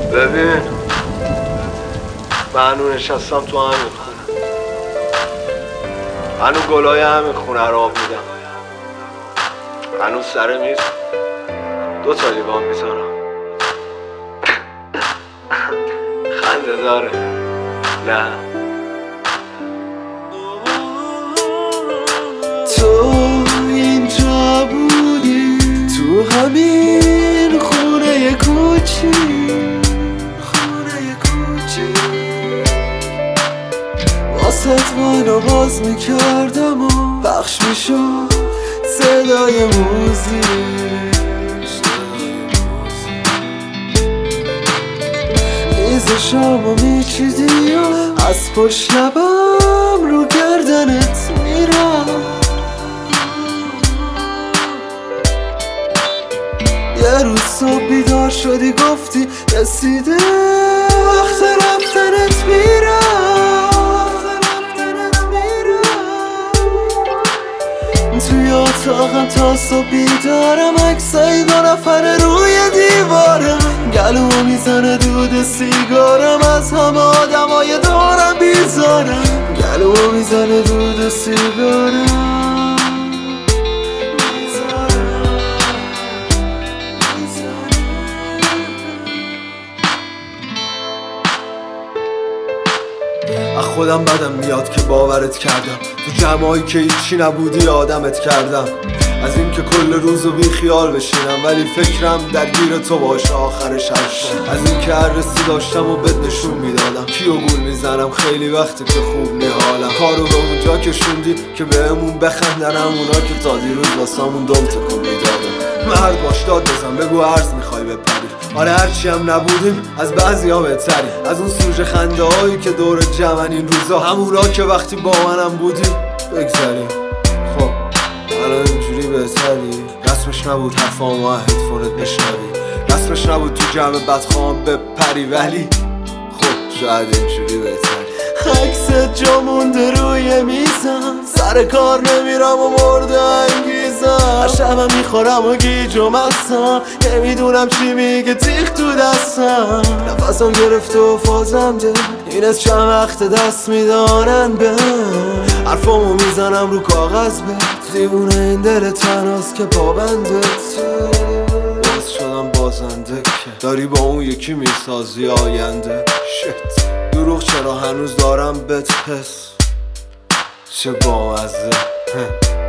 ببین من هنو نشستم تو همین خونه، هنو گلای همین خونه رو آب میدم، هنو سر میز 2 تا لیوان میذارم. خنده داره نه؟ تو اینجا بودی تو همین خونه کوچی، واسه منو باز میکردم و پخش میشد صدای موزیک، میز شامو میچیدی و از پشت لبم رو گردنت میرم. یه روز صبح بیدار شدی گفتی رسیده وقت رفتنت میرم. توی اتاقم تا صبح بیدارم، عکسای 2 نفره روی دیوارم، گلومو میزنه دود سیگارم، از همه آدمای دورم بیزارم، گلومو میزنه دود سیگارم. از خودم بدم میاد که باورت کردم، تو جمعایی که هیچی نبودی آدمت کردم، از این که کل روزو بی خیال بشینم ولی فکرم درگیر تو باشه آخرش هرشم، از این که هر رسی داشتم و بد نشون میدادم، کیو گول میزنم خیلی وقتی که خوب نیحالم، کارو به اونجا کشوندی که بهمون بخندن همونا که تا دیروز واسمون دم تکون میدادن. مرد باش داد بزن بگو عرض میخوای بپری، آره هرچی هم نبودیم از بعضی ها بهتری، از اون سوژه خنده هایی که دور جمعن این روزا، همونا که وقتی با منم بودیم بگذاریم. خب الان اینجوری بهتری، رسمش نبود حرفام و هدفونت بشنوی، رسمش نبود تو جمع بدخوام بپری، ولی خب شاید اینجوری بهتری. عکست جا مونده روی میزم، سر کار نمیرم و مرده انگیزم، هر شبم میخورم و گیج و مستم، نمیدونم چی میگه تیخ تو دستم، نفسم گرفته و فازم ده، این از چند وقت دست میدارن به حرفامو میزنم رو کاغذ به، دیوونه این دل تنهاست که پابنده باز شدم بازنده که داری با اون یکی میسازی آینده. شت دروغ چرا هنوز دارم بهت حس، چه بامزه